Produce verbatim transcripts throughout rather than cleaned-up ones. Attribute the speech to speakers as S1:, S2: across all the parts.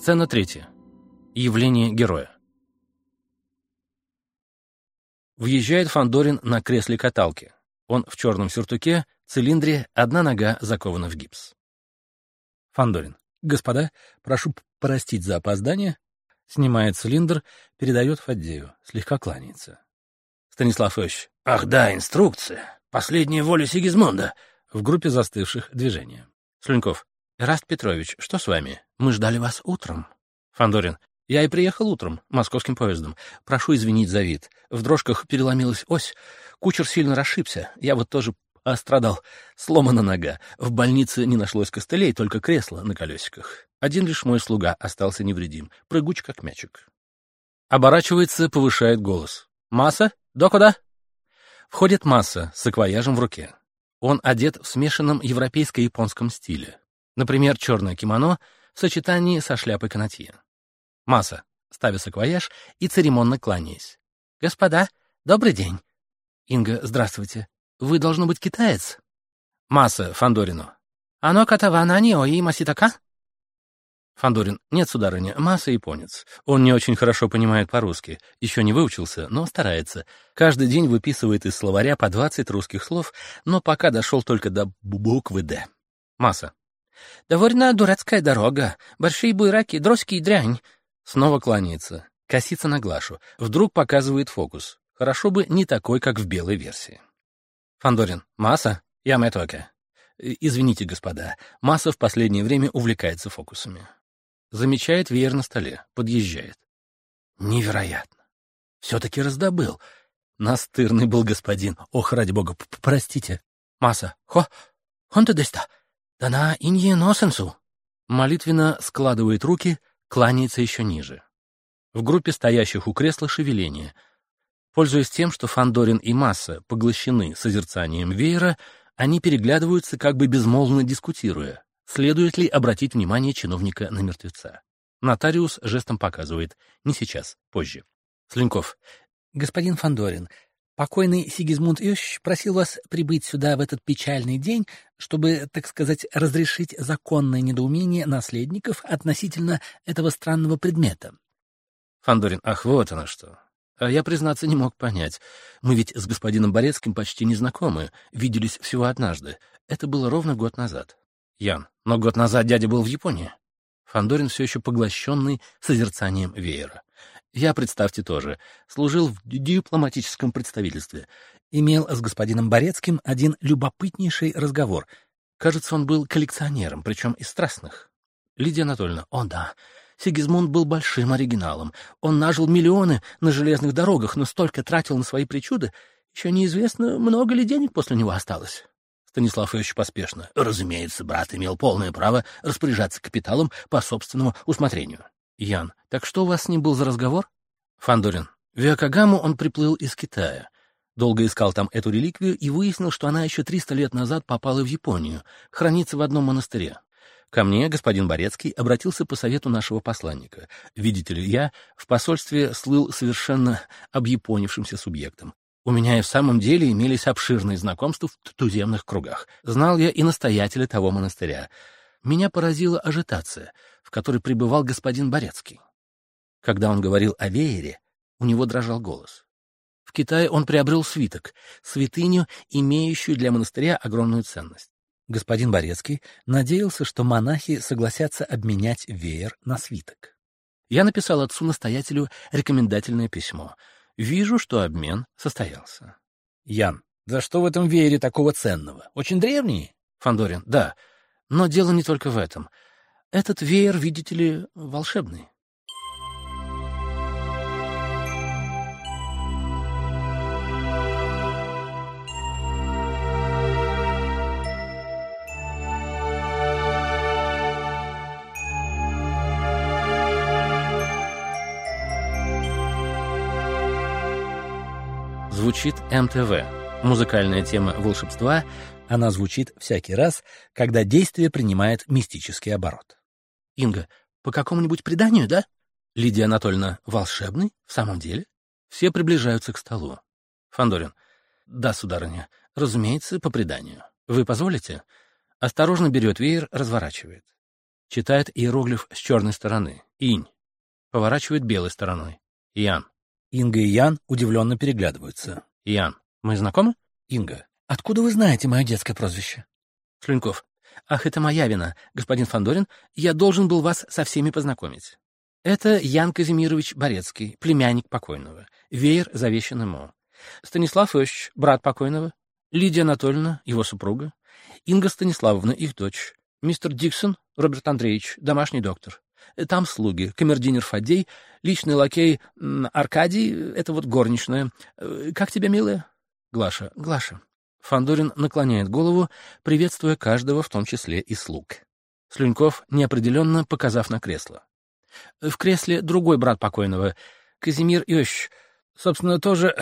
S1: Сцена третья. Явление героя. Въезжает Фандорин на кресле-каталке. Он в черном сюртуке, цилиндре, одна нога закована в гипс. Фандорин. Господа, прошу простить за опоздание. Снимает цилиндр, передает Фаддею, слегка кланяется. Станислав Ильич. Ах да, инструкция. Последняя воля Сигизмунда. В группе застывших движения. Слюньков. Эраст Петрович, что с вами? Мы ждали вас утром. Фандорин. Я и приехал утром, московским поездом. Прошу извинить за вид. В дрожках переломилась ось. Кучер сильно расшибся. Я вот тоже пострадал. Сломана нога. В больнице не нашлось костылей, только кресло на колесиках. Один лишь мой слуга остался невредим. Прыгуч, как мячик. Оборачивается, повышает голос. Масса? До куда? Входит Масса с саквояжем в руке. Он одет в смешанном европейско-японском стиле. Например, черное кимоно в сочетании со шляпой канатье. Масса, ставя саквояж и церемонно кланяясь. «Господа, добрый день». Инга, здравствуйте. Вы, должно быть, китаец? Масса Фандорину. «Ано катавана ниои маситака?» Фандорин. Нет, сударыня, Масса японец. Он не очень хорошо понимает по-русски. Еще не выучился, но старается. Каждый день выписывает из словаря по двадцать русских слов, но пока дошел только до буквы «Д». Масса. «Довольно дурацкая дорога. Большие буйраки, дрозки и дрянь». Снова кланяется. Косится на Глашу. Вдруг показывает фокус. Хорошо бы не такой, как в белой версии. Фандорин. Масса? Я мэтоке. Извините, господа. Масса в последнее время увлекается фокусами. Замечает веер на столе. Подъезжает. Невероятно. Все-таки раздобыл. Настырный был господин. Ох, ради бога, простите. Масса. Хо, хонте деста. Дана инье носенсу. Молитвенно складывает руки, кланяется еще ниже. В группе стоящих у кресла шевеление. Пользуясь тем, что Фандорин и Масса поглощены созерцанием веера, они переглядываются, как бы безмолвно дискутируя, следует ли обратить внимание чиновника на мертвеца. Нотариус жестом показывает. Не сейчас, позже. Слюньков. Господин Фандорин, покойный Сигизмунд Иосифович просил вас прибыть сюда в этот печальный день, чтобы, так сказать, разрешить законное недоумение наследников относительно этого странного предмета. Фандорин. Ах, вот оно что. А я, признаться, не мог понять. Мы ведь с господином Борецким почти не знакомы, виделись всего однажды. Это было ровно год назад. Ян. Но год назад дядя был в Японии. Фандорин все еще поглощенный созерцанием веера. Я, представьте, тоже, служил в дипломатическом представительстве. Имел с господином Борецким один любопытнейший разговор. Кажется, он был коллекционером, причем из страстных. Лидия Анатольевна. О, да. Сигизмунд был большим оригиналом. Он нажил миллионы на железных дорогах, но столько тратил на свои причуды. Еще неизвестно, много ли денег после него осталось. Станислав Ильич поспешно. Разумеется, брат имел полное право распоряжаться капиталом по собственному усмотрению. Ян. Так что у вас с ним был за разговор? Фандорин. В Иокогаму он приплыл из Китая. Долго искал там эту реликвию и выяснил, что она еще триста лет назад попала в Японию, хранится в одном монастыре. Ко мне господин Борецкий обратился по совету нашего посланника. Видите ли, я в посольстве слыл совершенно объяпонившимся субъектом. У меня и в самом деле имелись обширные знакомства в туземных кругах. Знал я и настоятеля того монастыря. Меня поразила ажитация, в которой пребывал господин Борецкий. Когда он говорил о веере, у него дрожал голос. В Китае он приобрел свиток, святыню, имеющую для монастыря огромную ценность. Господин Борецкий надеялся, что монахи согласятся обменять веер на свиток. Я написал отцу-настоятелю рекомендательное письмо. Вижу, что обмен состоялся. Ян. Да что в этом веере такого ценного? Очень древний? Фандорин. Да. Но дело не только в этом. Этот веер, видите ли, волшебный. Звучит эм тэ вэ. Музыкальная тема волшебства. Она звучит всякий раз, когда действие принимает мистический оборот. Инга. По какому-нибудь преданию, да? Лидия Анатольевна. Волшебный? В самом деле? Все приближаются к столу. Фандорин. Да, сударыня. Разумеется, по преданию. Вы позволите? Осторожно берет веер, разворачивает. Читает иероглиф с черной стороны. Инь. Поворачивает белой стороной. Ян.
S2: Инга и Ян удивленно переглядываются.
S1: Ян. Мы знакомы?
S2: Инга. Откуда вы знаете мое детское прозвище?
S1: Слюньков. Ах, это моя вина, господин Фандорин. Я должен был вас со всеми познакомить. Это Ян Казимирович Борецкий, племянник покойного. Веер завещан ему. Станислав Иосифович, брат покойного. Лидия Анатольевна, его супруга. Инга Станиславовна, их дочь. Мистер Диксон, Роберт Андреевич, домашний доктор. Там слуги, камердинер Фадей, личный лакей Аркадий, это вот горничная. Как тебя, милая? Глаша. Глаша. Фандорин наклоняет голову, приветствуя каждого, в том числе и слуг. Слюньков, неопределенно показав на кресло. В кресле другой брат покойного, Казимир Иосифович, собственно, тоже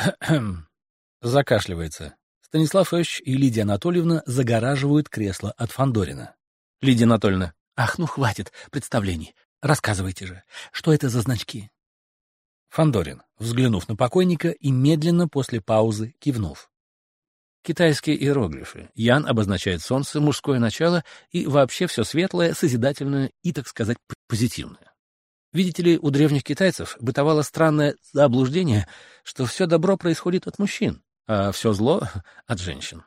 S1: закашливается. Станислав Иосифович и Лидия Анатольевна загораживают кресло от Фандорина. Лидия Анатольевна. Ах, ну хватит представлений. Рассказывайте же, что это за значки?
S2: Фандорин, взглянув на покойника и медленно после паузы кивнув.
S1: Китайские иероглифы. Ян обозначает солнце, мужское начало и вообще все светлое, созидательное и, так сказать, позитивное. Видите ли, у древних китайцев бытовало странное заблуждение, что все добро происходит от мужчин, а все зло — от женщин.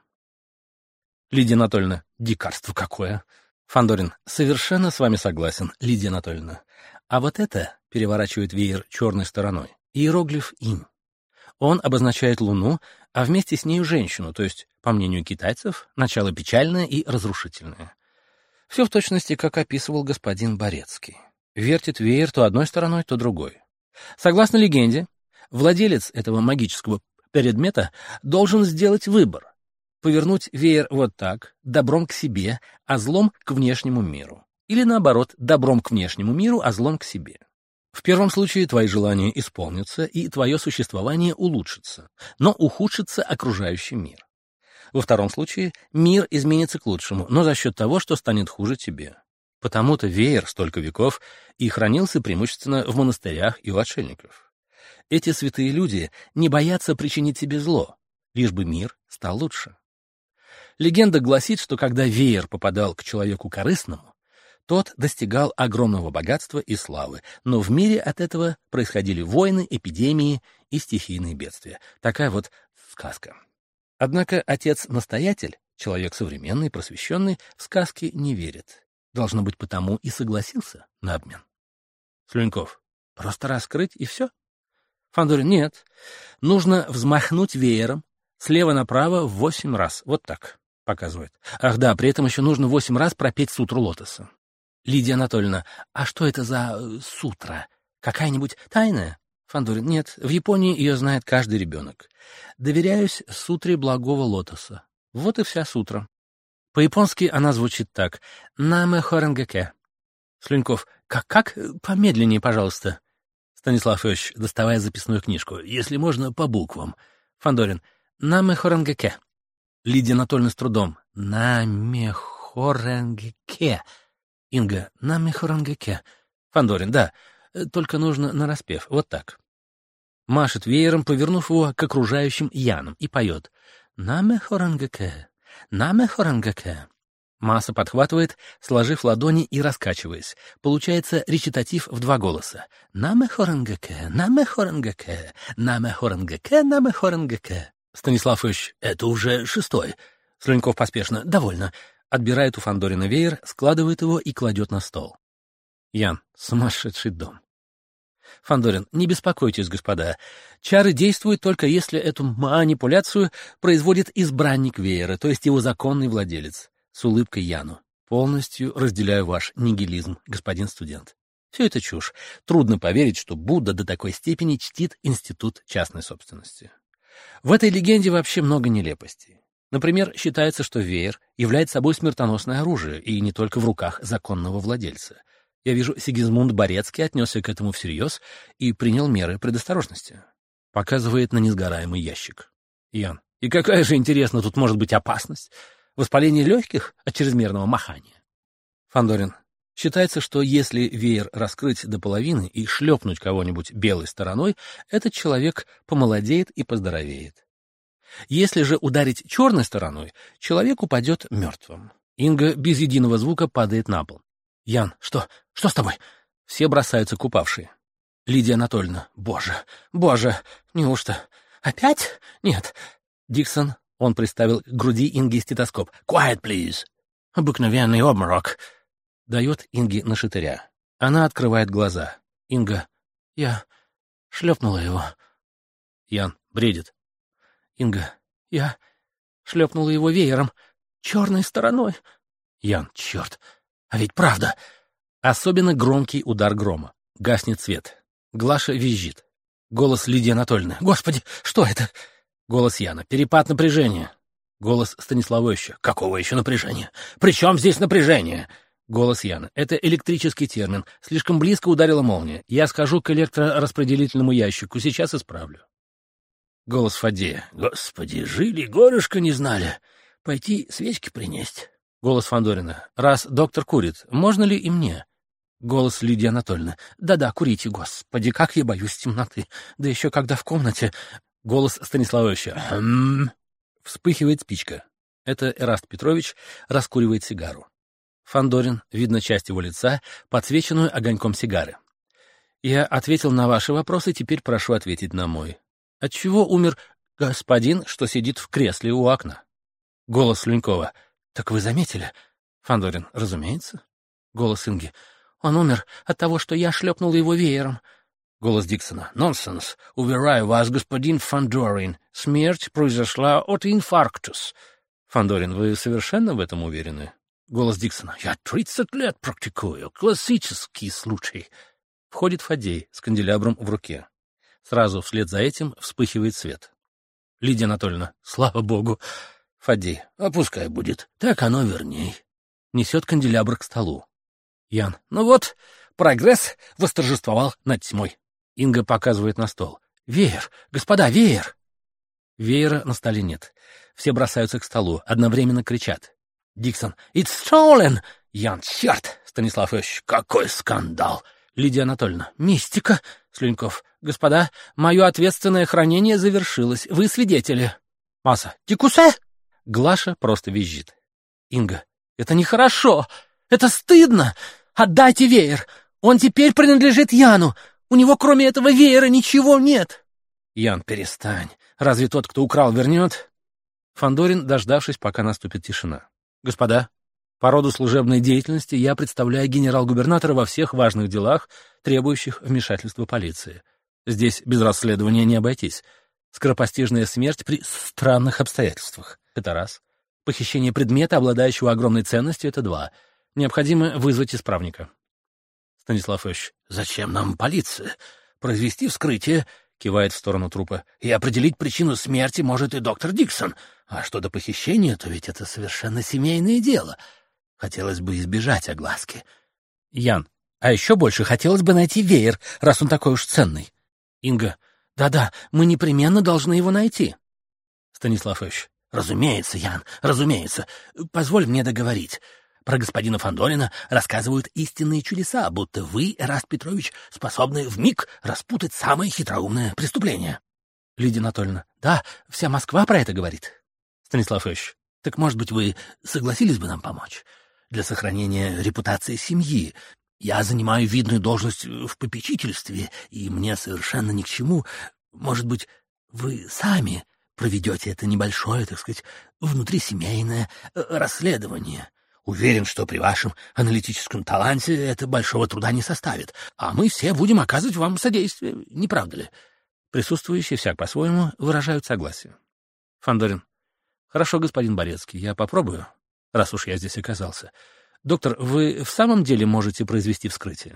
S1: Лидия Анатольевна. Дикарство какое! Фандорин. Совершенно с вами согласен, Лидия Анатольевна. А вот это, переворачивает веер черной стороной, иероглиф инь. Он обозначает луну, а вместе с нею женщину, то есть, по мнению китайцев, начало печальное и разрушительное. Все в точности, как описывал господин Борецкий. Вертит веер то одной стороной, то другой. Согласно легенде, владелец этого магического предмета должен сделать выбор. Повернуть веер вот так, добром к себе, а злом к внешнему миру. Или наоборот, добром к внешнему миру, а злом к себе. В первом случае твои желания исполнятся, и твое существование улучшится, но ухудшится окружающий мир. Во втором случае мир изменится к лучшему, но за счет того, что станет хуже тебе. Потому-то веер столько веков и хранился преимущественно в монастырях и у отшельников. Эти святые люди не боятся причинить себе зло, лишь бы мир стал лучше. Легенда гласит, что когда веер попадал к человеку корыстному, тот достигал огромного богатства и славы, но в мире от этого происходили войны, эпидемии и стихийные бедствия. Такая вот сказка. Однако отец-настоятель, человек современный, просвещенный, в сказки не верит. Должно быть, потому и согласился на обмен. Слюньков. Просто раскрыть и все? Фандорин. Нет. Нужно взмахнуть веером слева направо в восемь раз. Вот так. Показывает. Ах да, при этом еще нужно восемь раз пропеть сутру лотоса. Лидия Анатольевна. А что это за э, сутра? Какая-нибудь тайная? Фандорин. Нет, в Японии ее знает каждый ребенок. Доверяюсь сутре благого лотоса. Вот и вся сутра. По-японски она звучит так. Наме хоренгэке. Слюньков. Как-как? Помедленнее, пожалуйста. Станислав Иосифович, доставая записную книжку. Если можно, по буквам. Фандорин. Наме хоренгэке. Лидия Анатольевна с трудом. Наме хоренгэке. Инга. Наме хоренгэке. Фандорин. Да, только нужно нараспев. Вот так. Машет веером, повернув его к окружающим янам, и поет. Наме хоренгэке. Наме хоренгэке. Масса подхватывает, сложив ладони и раскачиваясь. Получается речитатив в два голоса. Наме хоренгэке, наме хоренгэке, наме хоренгэке, наме хоренгэке. Станислав Ильич, это уже шестой. Слюньков поспешно. Довольно. Отбирает у Фандорина веер, складывает его и кладет на стол. Ян. Сумасшедший дом. Фандорин. Не беспокойтесь, господа. Чары действуют только если эту манипуляцию производит избранник веера, то есть его законный владелец. С улыбкой Яну. Полностью разделяю ваш нигилизм, господин студент. Все это чушь. Трудно поверить, что Будда до такой степени чтит институт частной собственности. В этой легенде вообще много нелепостей. Например, считается, что веер является собой смертоносное оружие, и не только в руках законного владельца. Я вижу, Сигизмунд Борецкий отнесся к этому всерьез и принял меры предосторожности. Показывает на несгораемый ящик. Ян. И какая же, интересно, тут может быть опасность? Воспаление легких от чрезмерного махания? Фандорин. Считается, что если веер раскрыть до половины и шлепнуть кого-нибудь белой стороной, этот человек помолодеет и поздоровеет. Если же ударить черной стороной, человек упадет мертвым. Инга без единого звука падает на пол. Ян, что? Что с тобой? Все бросаются к упавшей. Лидия Анатольевна. Боже, боже, неужто? Опять? Нет. Диксон. Он приставил к груди Инги стетоскоп. Quiet, please. Обыкновенный обморок. Дает Инге на шатыря. Она открывает глаза. Инга. Я шлепнула его. Ян. Бредит. Инга. Я шлепнула его веером. Черной стороной. Ян. Черт. А ведь правда. Особенно громкий удар грома. Гаснет свет. Глаша визжит. Голос Лидии Анатольевны. Господи, что это? Голос Яна. Перепад напряжения. Голос Станиславовича. Какого еще напряжения? При чем здесь напряжение? Голос Яна. Это электрический термин. Слишком близко ударила молния. Я схожу к электрораспределительному ящику. Сейчас исправлю. Голос Фадея. Господи, жили, горюшка не знали. Пойти свечки принести. Голос Фандорина. Раз доктор курит, можно ли и мне? Голос Лидии Анатольевны. Да-да, курите, господи, как я боюсь темноты. Да еще когда в комнате. Голос Станиславовича. Хм. Вспыхивает спичка. Это Эраст Петрович раскуривает сигару. Фандорин, видно часть его лица, подсвеченную огоньком сигары. Я ответил на ваши вопросы, теперь прошу ответить на мой. Отчего умер господин, что сидит в кресле у окна? Голос Лунькова. Так вы заметили? Фандорин. Разумеется. Голос Инги. Он умер от того, что я шлепнул его веером. Голос Диксона. Нонсенс. Уверяю вас, господин Фандорин, смерть произошла от инфарктус. Фандорин. Вы совершенно в этом уверены? Голос Диксона. Я тридцать лет практикую. Классический случай. Входит Фадей с канделябром в руке. Сразу вслед за этим вспыхивает свет. Лидия Анатольевна. Слава богу. Фадей. А пускай будет. Так оно верней. Несет канделябр к столу. Ян. Ну вот, прогресс восторжествовал над тьмой. Инга показывает на стол. Веер. Господа, веер. Веера на столе нет. Все бросаются к столу, одновременно кричат. Диксон. It's stolen. Ян. Черт. Станислав Ильич. Какой скандал. Лидия Анатольевна. Мистика. Слюньков. Господа, мое ответственное хранение завершилось. Вы свидетели. Маса. Тикусе. Глаша просто визжит. Инга. Это нехорошо. Это стыдно. Отдайте веер. Он теперь принадлежит Яну. У него кроме этого веера ничего нет. Ян, перестань. Разве тот, кто украл, вернет? Фандорин, дождавшись, пока наступит тишина. Господа, по роду служебной деятельности я представляю генерал-губернатора во всех важных делах, требующих вмешательства полиции. Здесь без расследования не обойтись. Скоропостижная смерть при странных обстоятельствах. Это раз. Похищение предмета, обладающего огромной ценностью, это два. Необходимо вызвать исправника. Станислав Ильич. Зачем нам полиция? Произвести вскрытие, кивает в сторону трупа, и определить причину смерти может и доктор Диксон. А что до похищения, то ведь это совершенно семейное дело. Хотелось бы избежать огласки. Ян. А еще больше хотелось бы найти веер, раз он такой уж ценный. Инга. Да-да, мы непременно должны его найти. Станислав Ильич. Разумеется, Ян, разумеется. Позволь мне договорить. Про господина Фандорина рассказывают истинные чудеса, будто вы, Эраст Петрович, способны вмиг распутать самое хитроумное преступление. Лидия Анатольевна. Да, вся Москва про это говорит. Станислав Ильич. Так, может быть, вы согласились бы нам помочь? Для сохранения репутации семьи. Я занимаю видную должность в попечительстве, и мне совершенно ни к чему. Может быть, вы сами проведете это небольшое, так сказать, внутрисемейное расследование. Уверен, что при вашем аналитическом таланте это большого труда не составит, а мы все будем оказывать вам содействие, не правда ли? Присутствующие, всяк по-своему, выражают согласие. Фандорин. Хорошо, господин Борецкий, я попробую, раз уж я здесь оказался. Доктор, вы в самом деле можете произвести вскрытие?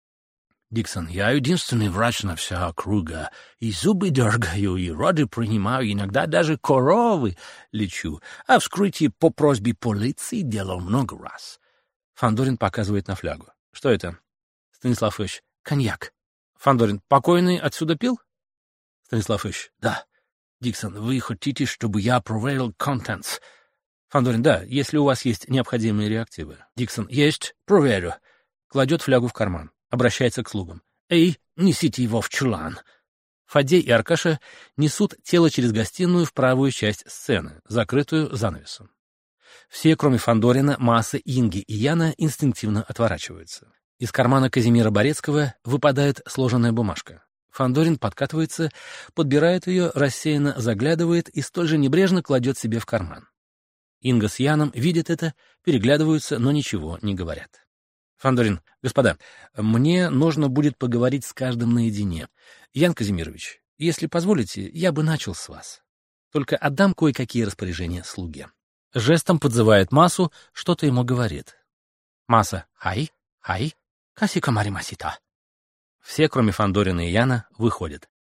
S1: Диксон. Я единственный врач на вся округа. И зубы дергаю, и роды принимаю, иногда даже коровы лечу. А вскрытие по просьбе полиции делал много раз. Фандорин показывает на флягу. Что это? Станислав Ильич. Коньяк. Фандорин. Покойный отсюда пил? Станислав Ильич. Да. Диксон. Вы хотите, чтобы я проверил контентс? Фандорин. Да, если у вас есть необходимые реактивы. Диксон. Есть. Проверю. Кладет флягу в карман. Обращается к слугам. «Эй, несите его в чулан!» Фадей и Аркаша несут тело через гостиную в правую часть сцены, закрытую занавесом. Все, кроме Фандорина, Масы, Инги и Яна, инстинктивно отворачиваются. Из кармана Казимира Борецкого выпадает сложенная бумажка. Фандорин подкатывается, подбирает ее, рассеянно заглядывает и столь же небрежно кладет себе в карман. Инга с Яном видят это, переглядываются, но ничего не говорят. Фандорин: господа, мне нужно будет поговорить с каждым наедине. Ян Казимирович, если позволите, я бы начал с вас. Только отдам кое-какие распоряжения слуге. Жестом подзывает Масу, что-то ему говорит. Маса: хай, хай, касика маримасита. Все, кроме Фандорина и Яна, выходят.